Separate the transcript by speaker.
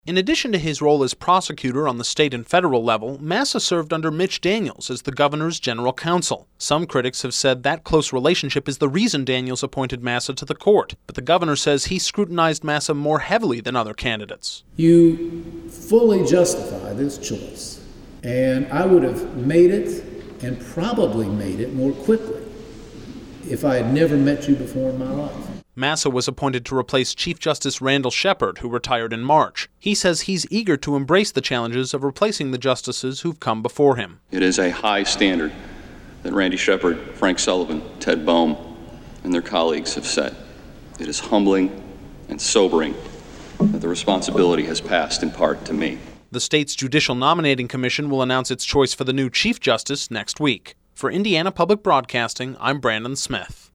Speaker 1: In addition to his role as prosecutor on the state and federal level, Massa served under Mitch Daniels as the governor's general counsel. Some critics have said that close relationship is the reason Daniels appointed Massa to the court, but the governor says he scrutinized Massa more heavily than other candidates.
Speaker 2: You fully justify this choice, and I would have made it and probably made it more quickly if I had never met you before in my life.
Speaker 1: Massa was appointed to replace Chief Justice Randall Shepard, who retired in March. He says he's eager to embrace the challenges of replacing the justices who've come before him.
Speaker 3: It is a high standard that Randy Shepard, Frank Sullivan, Ted Boehm, and their colleagues have set. It is humbling and sobering that the responsibility has passed in part to me.
Speaker 1: The state's Judicial Nominating Commission will announce its choice for the new Chief Justice next week. For Indiana Public Broadcasting, I'm Brandon Smith.